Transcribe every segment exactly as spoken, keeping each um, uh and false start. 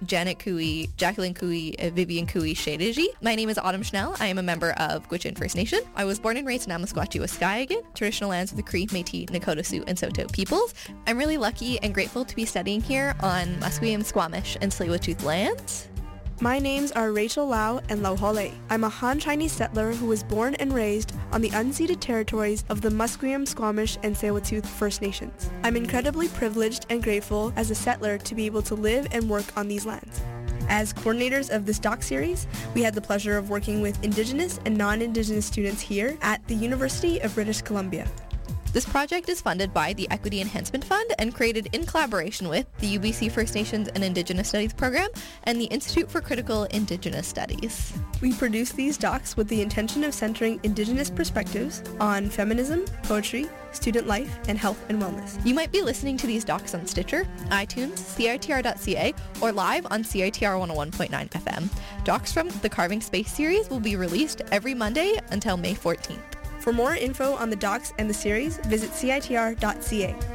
Janet Cooey, Jacqueline Cooey, uh, Vivian Cooey Shediji. My name is Autumn Schnell. I am a member of Gwich'in First Nation. I was born and raised in Amasquatchie, Waskahikan, traditional lands of the Cree, Métis, Nakota Sioux, and Saulteaux peoples. I'm really lucky and grateful to be studying here on Musqueam, Squamish, and Tsleil-Waututh lands. My names are Rachel Lau and Lau Hole. I'm a Han Chinese settler who was born and raised on the unceded territories of the Musqueam, Squamish, and Tsleil-Waututh First Nations. I'm incredibly privileged and grateful as a settler to be able to live and work on these lands. As coordinators of this doc series, we had the pleasure of working with Indigenous and non-Indigenous students here at the University of British Columbia. This project is funded by the Equity Enhancement Fund and created in collaboration with the U B C First Nations and Indigenous Studies Program and the Institute for Critical Indigenous Studies. We produce these docs with the intention of centering Indigenous perspectives on feminism, poetry, student life, and health and wellness. You might be listening to these docs on Stitcher, iTunes, C I T R dot C A, or live on C I T R one oh one point nine F M. Docs from the Carving Space series will be released every Monday until May fourteenth. For more info on the docs and the series, visit C I T R dot C A.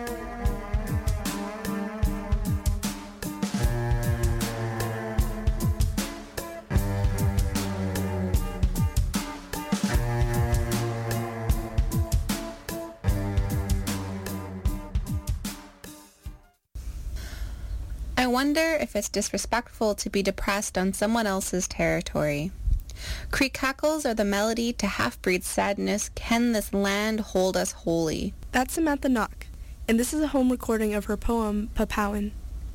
I wonder if it's disrespectful to be depressed on someone else's territory. Cree cackles are the melody to half-breed sadness. Can this land hold us holy? That's Samantha Knock, and this is a home recording of her poem, Papuan.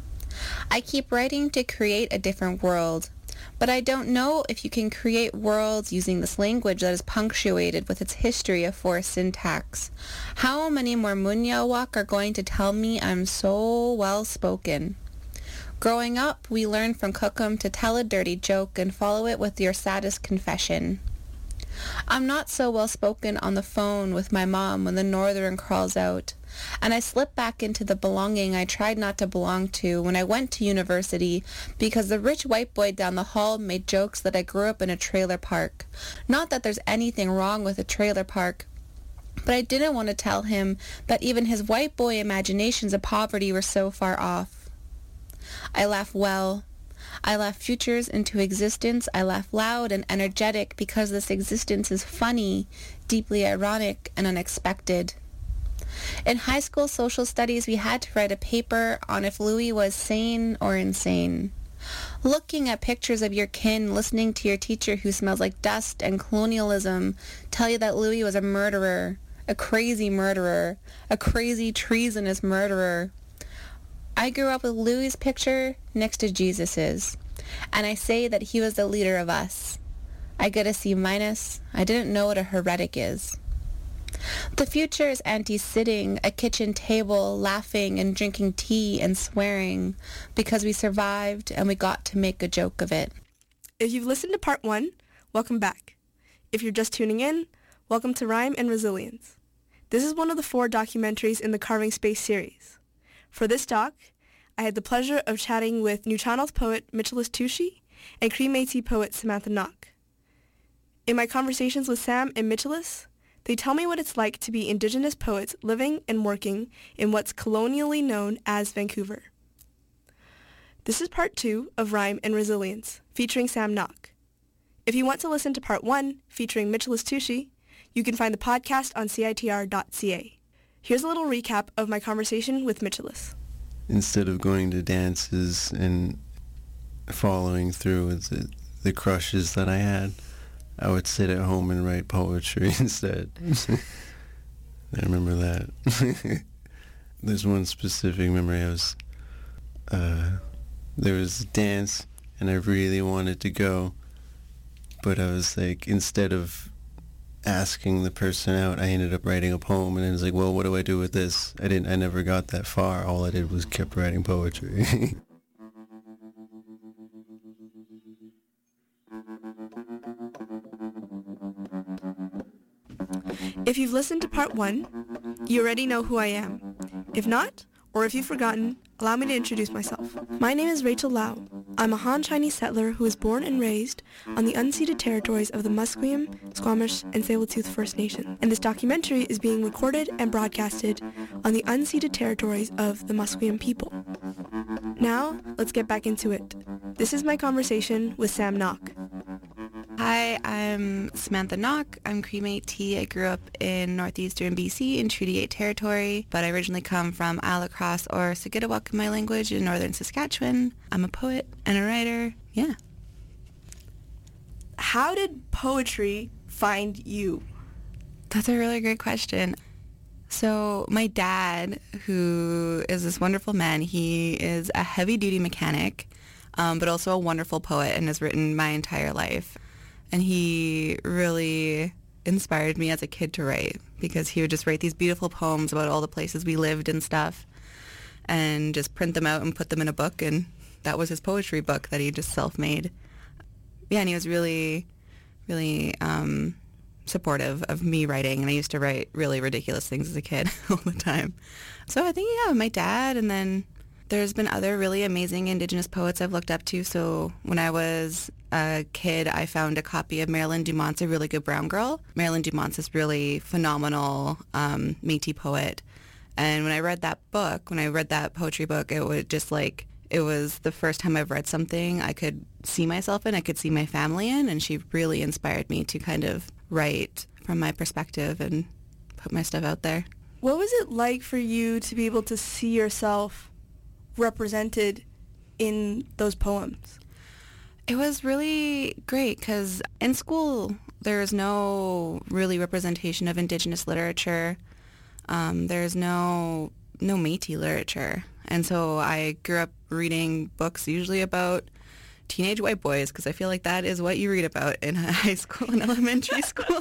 I keep writing to create a different world, but I don't know if you can create worlds using this language that is punctuated with its history of forced syntax. How many more Munyawak are going to tell me I'm so well-spoken? Growing up, we learned from Cookham to tell a dirty joke and follow it with your saddest confession. I'm not so well-spoken on the phone with my mom when the northern crawls out, and I slip back into the belonging I tried not to belong to when I went to university because the rich white boy down the hall made jokes that I grew up in a trailer park. Not that there's anything wrong with a trailer park, but I didn't want to tell him that even his white boy imaginations of poverty were so far off. I laugh well. I laugh futures into existence. I laugh loud and energetic because this existence is funny, deeply ironic, and unexpected. In high school social studies, we had to write a paper on if Louis was sane or insane. Looking at pictures of your kin, listening to your teacher who smells like dust and colonialism tell you that Louis was a murderer, a crazy murderer, a crazy treasonous murderer. I grew up with Louis' picture next to Jesus's, and I say that he was the leader of us. I get a C minus. I didn't know what a heretic is. The future is Auntie sitting at kitchen table, laughing and drinking tea and swearing because we survived and we got to make a joke of it. If you've listened to part one, welcome back. If you're just tuning in, welcome to Rhyme and Resilience. This is one of the four documentaries in the Carving Space series. For this doc, I had the pleasure of chatting with Nuu-chah-nulth poet Michillis Tushi and Cree Métis poet Samantha Knock. In my conversations with Sam and Michillis, they tell me what it's like to be Indigenous poets living and working in what's colonially known as Vancouver. This is part two of Rhyme and Resilience, featuring Sam Knock. If you want to listen to part one, featuring Michillis Tushi, you can find the podcast on C I T R dot C A. Here's a little recap of my conversation with Michillis. Instead of going to dances and following through with the, the crushes that I had, I would sit at home and write poetry instead. I remember that. There's one specific memory. I was, uh, there was a dance and I really wanted to go, but I was like, instead of asking the person out, I ended up writing a poem, and it was like, well, what do I do with this? I didn't, I never got that far. All I did was kept writing poetry. If you've listened to part one, you already know who I am. If not, or if you've forgotten, allow me to introduce myself. My name is Rachel Lau. I'm a Han Chinese settler who was born and raised on the unceded territories of the Musqueam, Squamish, and Tsleil-Waututh First Nation, and this documentary is being recorded and broadcasted on the unceded territories of the Musqueam people. Now, let's get back into it. This is my conversation with Sam Knock. Hi, I'm Samantha Knock. I'm Cree Métis. I grew up in northeastern B C in Treaty eight territory, but I originally come from Isle La Crosse, or Sigitawak in my language, in northern Saskatchewan. I'm a poet and a writer. Yeah. How did poetry find you? That's a really great question. So my dad, who is this wonderful man, he is a heavy-duty mechanic, um, but also a wonderful poet and has written my entire life. And he really inspired me as a kid to write, because he would just write these beautiful poems about all the places we lived and stuff, and just print them out and put them in a book, and that was his poetry book that he just self-made. Yeah, and he was really, really um, supportive of me writing, and I used to write really ridiculous things as a kid all the time. So I think, yeah, my dad, and then there's been other really amazing Indigenous poets I've looked up to. So when I was a kid, I found a copy of Marilyn Dumont's A Really Good Brown Girl. Marilyn Dumont's this really phenomenal um, Métis poet. And when I read that book, when I read that poetry book, it was just like, it was the first time I've read something I could see myself in, I could see my family in, and she really inspired me to kind of write from my perspective and put my stuff out there. What was it like for you to be able to see yourself represented in those poems? It was really great because in school there's no really representation of Indigenous literature. Um, there's no no Métis literature, and so I grew up reading books usually about teenage white boys, because I feel like that is what you read about in high school and elementary school.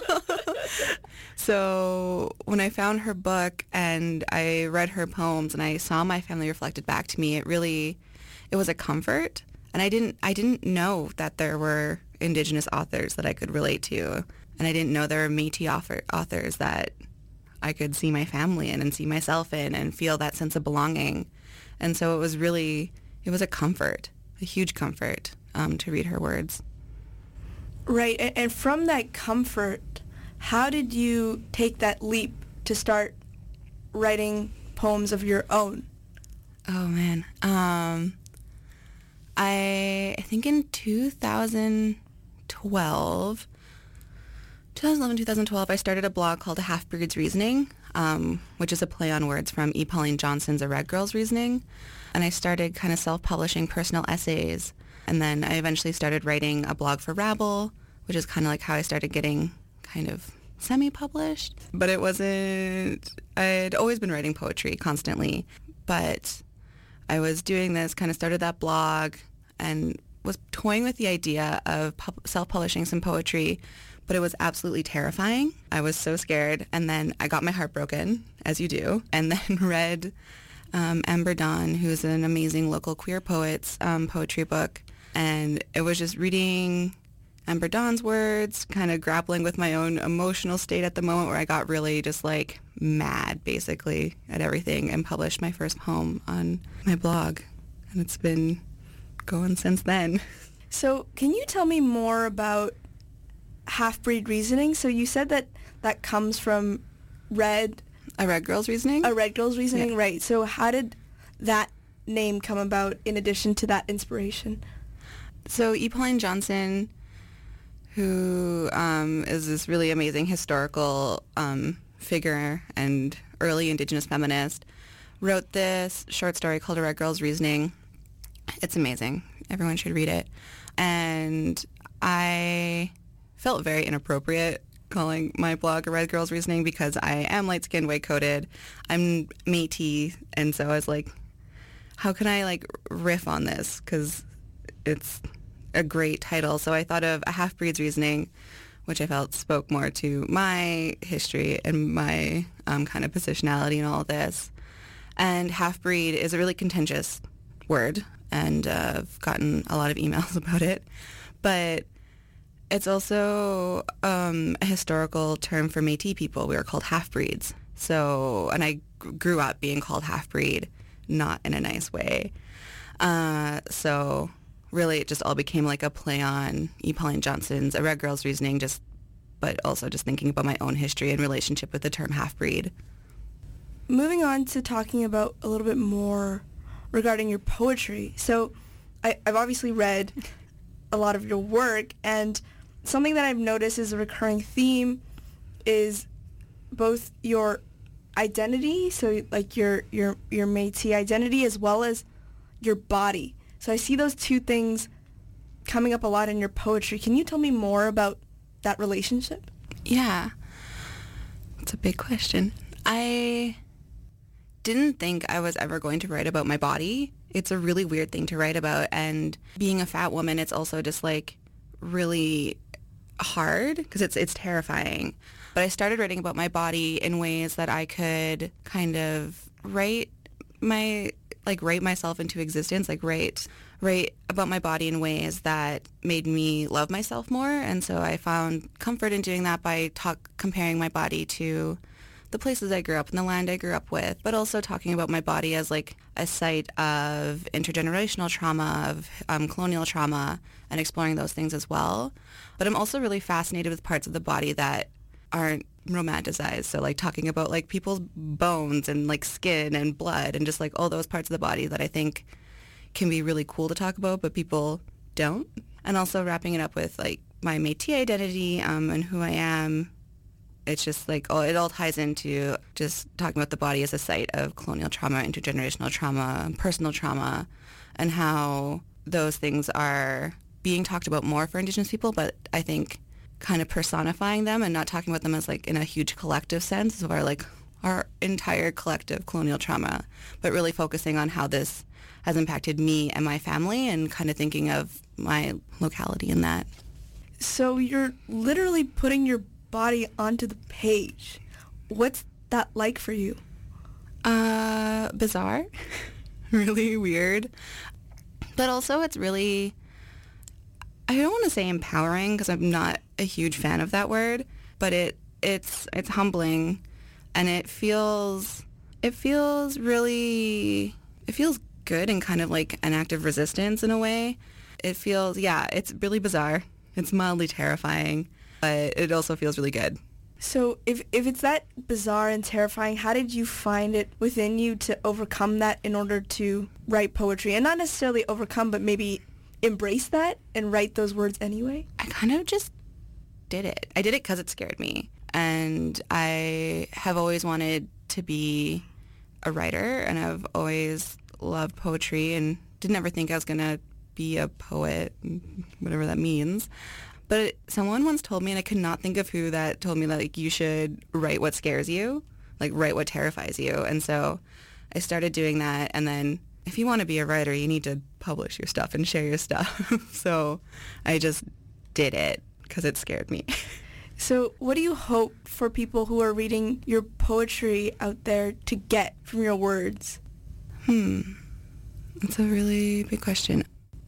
So when I found her book and I read her poems and I saw my family reflected back to me, it really, it was a comfort. And I didn't, I didn't know that there were Indigenous authors that I could relate to. And I didn't know there were Métis author, authors that I could see my family in and see myself in and feel that sense of belonging. And so it was really, it was a comfort, a huge comfort um, to read her words. Right, and, and from that comfort, how did you take that leap to start writing poems of your own? Oh, man. Um, I, I think in two thousand twelve, twenty eleven, twenty twelve, I started a blog called A Half-Breed's Reasoning, um, which is a play on words from E. Pauline Johnson's A Red Girl's Reasoning. And I started kind of self-publishing personal essays. And then I eventually started writing a blog for Rabble, which is kind of like how I started getting kind of semi-published. But it wasn't, I'd always been writing poetry constantly. But I was doing this, kind of started that blog and was toying with the idea of pub- self-publishing some poetry, but it was absolutely terrifying. I was so scared. And then I got my heart broken, as you do, and then read um, Amber Dawn, who's an amazing local queer poet's um, poetry book. And it was just reading Amber Dawn's words, kind of grappling with my own emotional state at the moment, where I got really just like mad, basically, at everything, and published my first poem on my blog. And it's been going since then. So can you tell me more about Half-Breed Reasoning? So you said that that comes from Red... A Red Girl's Reasoning? A Red Girl's Reasoning, yeah. Right. So how did that name come about in addition to that inspiration? So E. Pauline Johnson, who um, is this really amazing historical um, figure and early Indigenous feminist, wrote this short story called A Red Girl's Reasoning. It's amazing. Everyone should read it. And I felt very inappropriate calling my blog A Red Girl's Reasoning because I am light-skinned, white-coated. I'm Métis, and so I was like, how can I like riff on this? Because it's a great title. So I thought of A Half-Breed's Reasoning, which I felt spoke more to my history and my um, kind of positionality and all of this. And half-breed is a really contentious word, and uh, I've gotten a lot of emails about it. But it's also um, a historical term for Métis people. We were called half-breeds. So, and I g- grew up being called half-breed, not in a nice way. Uh, so really it just all became like a play on E. Pauline Johnson's A Red Girl's Reasoning, just, but also just thinking about my own history and relationship with the term half-breed. Moving on to talking about a little bit more regarding your poetry. So I, I've obviously read a lot of your work, and something that I've noticed is a recurring theme is both your identity, so like your your your Métis identity, as well as your body. So I see those two things coming up a lot in your poetry. Can you tell me more about that relationship? Yeah. It's a big question. I didn't think I was ever going to write about my body. It's a really weird thing to write about, and being a fat woman, it's also just like really hard because it's it's terrifying. But I started writing about my body in ways that I could kind of write my like write myself into existence, like write write about my body in ways that made me love myself more. And so I found comfort in doing that by talk comparing my body to the places I grew up and the land I grew up with, but also talking about my body as like a site of intergenerational trauma, of um, colonial trauma, and exploring those things as well. But I'm also really fascinated with parts of the body that aren't romanticized. So like talking about like people's bones and like skin and blood and just like all those parts of the body that I think can be really cool to talk about, but people don't. And also wrapping it up with like my Métis identity um, and who I am. It's just like, oh, it all ties into just talking about the body as a site of colonial trauma, intergenerational trauma, personal trauma, and how those things are being talked about more for Indigenous people, but I think kind of personifying them and not talking about them as like in a huge collective sense of our like our entire collective colonial trauma, but really focusing on how this has impacted me and my family and kind of thinking of my locality in that. So you're literally putting your body onto the page. What's that like for you? Uh, bizarre, really weird, but also it's really, I don't want to say empowering because I'm not a huge fan of that word, but it it's it's humbling, and it feels it feels really it feels good and kind of like an act of resistance in a way. It feels yeah, it's really bizarre. It's mildly terrifying, but it also feels really good. So if if it's that bizarre and terrifying, how did you find it within you to overcome that in order to write poetry? And not necessarily overcome, but maybe embrace that and write those words anyway? I kind of just did it. I did it because it scared me. And I have always wanted to be a writer, and I've always loved poetry and didn't ever think I was going to be a poet, whatever that means. But someone once told me, and I could not think of who, that told me that like you should write what scares you, like write what terrifies you. And so I started doing that. And then if you want to be a writer, you need to publish your stuff and share your stuff. So I just did it because it scared me. So what do you hope for people who are reading your poetry out there to get from your words? Hmm. That's a really big question.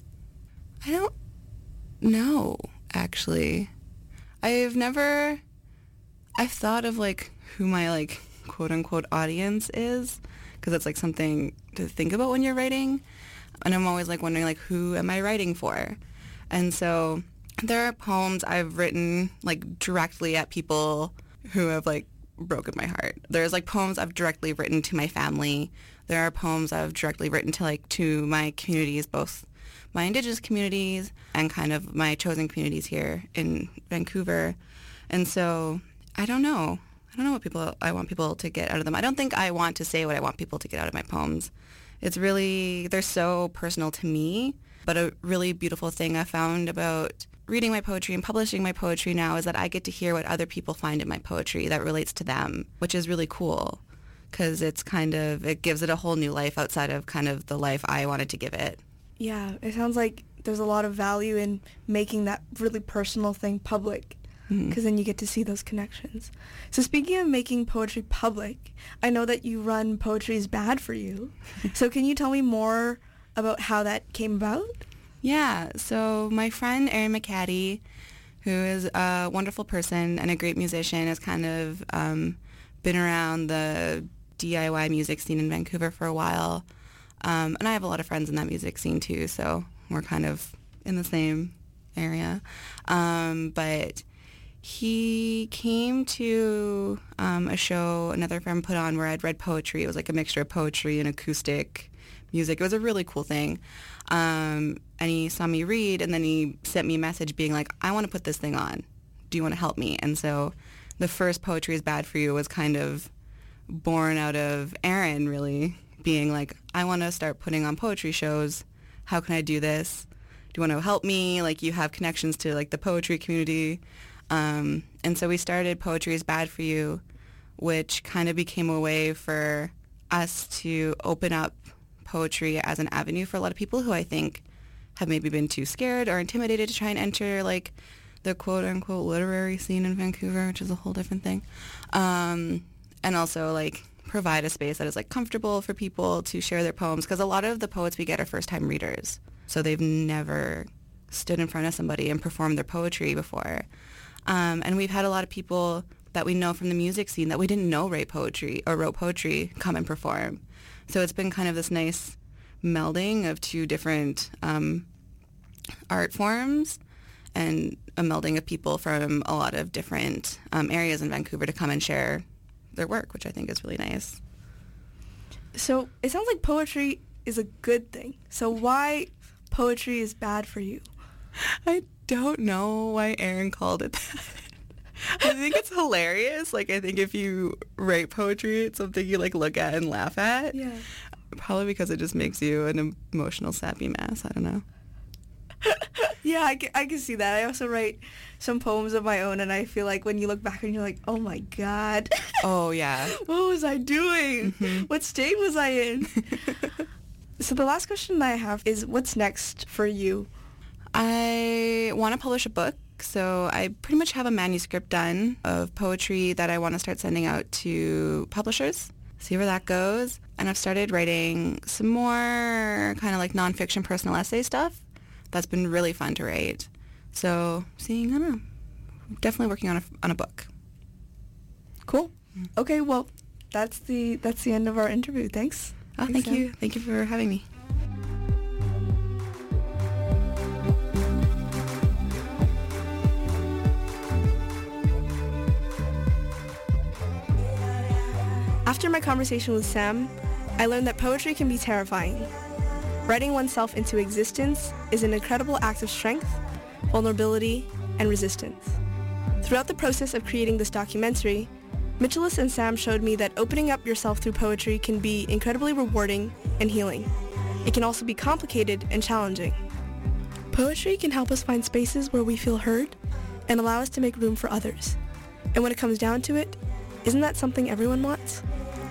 I don't know, actually. I've never, I've thought of like who my like quote unquote audience is, because it's like something to think about when you're writing. And I'm always like wondering like, who am I writing for? And so there are poems I've written like directly at people who have like broken my heart. There's like poems I've directly written to my family. There are poems I've directly written to like to my communities, both my Indigenous communities and kind of my chosen communities here in Vancouver. And so I don't know. I don't know what people I want people to get out of them. I don't think I want to say what I want people to get out of my poems. It's really, they're so personal to me. But a really beautiful thing I found about reading my poetry and publishing my poetry now is that I get to hear what other people find in my poetry that relates to them, which is really cool because it's kind of, it gives it a whole new life outside of kind of the life I wanted to give it. Yeah, it sounds like there's a lot of value in making that really personal thing public, because mm-hmm. then you get to see those connections. So speaking of making poetry public, I know that you run Poetry is Bad for You. So can you tell me more about how that came about? Yeah, so my friend Erin McCaddy, who is a wonderful person and a great musician, has kind of um, been around the D I Y music scene in Vancouver for a while. Um, and I have a lot of friends in that music scene too, so we're kind of in the same area. Um, but he came to um, a show another friend put on where I'd read poetry. It was like a mixture of poetry and acoustic music. It was a really cool thing. Um, and he saw me read, and then he sent me a message being like, I want to put this thing on. Do you want to help me? And so the first Poetry is Bad for You was kind of born out of Aaron really being like, I want to start putting on poetry shows. How can I do this? Do you want to help me? Like, you have connections to like the poetry community. Um, and so we started Poetry is Bad for You, which kind of became a way for us to open up poetry as an avenue for a lot of people who I think have maybe been too scared or intimidated to try and enter like the quote-unquote literary scene in Vancouver, which is a whole different thing. Um, and also like provide a space that is like comfortable for people to share their poems, because a lot of the poets we get are first-time readers, so they've never stood in front of somebody and performed their poetry before. Um, and we've had a lot of people that we know from the music scene that we didn't know write poetry or wrote poetry come and perform. So it's been kind of this nice melding of two different um, art forms and a melding of people from a lot of different um, areas in Vancouver to come and share their work, which I think is really nice. So it sounds like poetry is a good thing. So why poetry is bad for you? I don't know why Aaron called it that. I think it's hilarious. Like, I think if you write poetry, it's something you like look at and laugh at. Yeah. Probably because it just makes you an emotional sappy mess. I don't know. Yeah, I can, I can see that. I also write some poems of my own, and I feel like when you look back and you're like, oh my God. Oh, yeah. What was I doing? Mm-hmm. What state was I in? So the last question that I have is, what's next for you? I want to publish a book. So I pretty much have a manuscript done of poetry that I want to start sending out to publishers, see where that goes. And I've started writing some more kind of like nonfiction personal essay stuff. That's been really fun to write. So seeing, I don't know, definitely working on a, on a book. Cool. Okay, well, that's the that's the end of our interview. Thanks. Oh, Thanks, thank Sam. you. Thank you for having me. After my conversation with Sam, I learned that poetry can be terrifying. Writing oneself into existence is an incredible act of strength, vulnerability, and resistance. Throughout the process of creating this documentary, Mitchellus and Sam showed me that opening up yourself through poetry can be incredibly rewarding and healing. It can also be complicated and challenging. Poetry can help us find spaces where we feel heard and allow us to make room for others. And when it comes down to it, isn't that something everyone wants?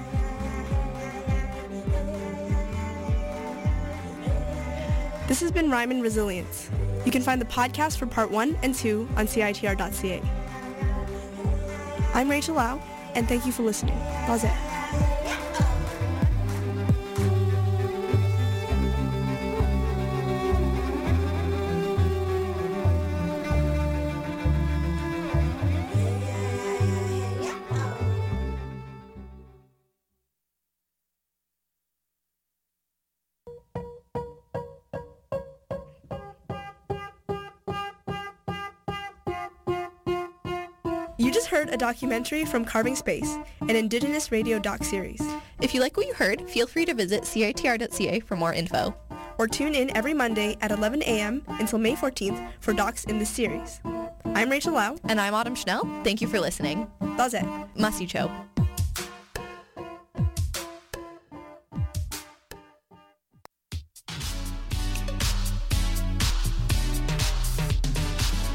This has been Rhyme and Resilience. You can find the podcast for part one and two on C I T R dot C A. I'm Rachel Lau, and thank you for listening. Lazette. You just heard a documentary from Carving Space, an Indigenous radio doc series. If you like what you heard, feel free to visit C I T R dot C A for more info. Or tune in every Monday at eleven a.m. until May fourteenth for docs in this series. I'm Rachel Lau. And I'm Autumn Schnell. Thank you for listening. Lazette. Masicho.